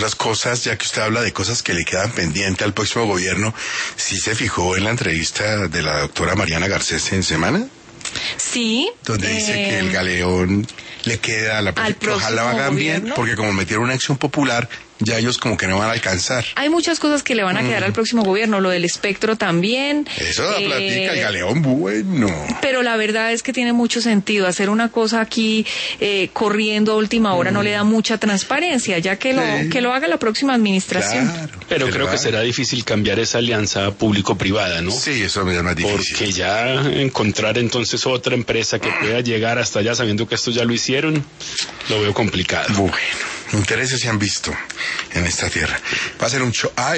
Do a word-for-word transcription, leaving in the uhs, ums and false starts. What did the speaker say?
Las cosas, ya que usted habla de cosas que le quedan pendientes al próximo gobierno, ¿sí se fijó en la entrevista de la doctora Mariana Garcés en Semana? Sí. Donde eh, dice que el galeón le queda a la al próximo ojalá lo hagan gobierno. bien, porque como metieron una acción popular, ya ellos como que no van a alcanzar. Hay muchas cosas que le van a quedar mm. al próximo gobierno, lo del espectro también. Eso da eh, platica, el galeón bueno. Pero la verdad es que tiene mucho sentido. Hacer una cosa aquí eh, corriendo a última hora mm. no le da mucha transparencia, ya que lo, sí. que lo haga la próxima administración. Claro, pero creo que será difícil cambiar esa alianza público-privada, ¿no? Sí, eso es más difícil. Porque ya encontrar entonces otra empresa que pueda llegar hasta allá sabiendo que esto ya lo hicieron, lo veo complicado. Bueno, intereses se han visto en esta tierra. Va a ser un show. Ah,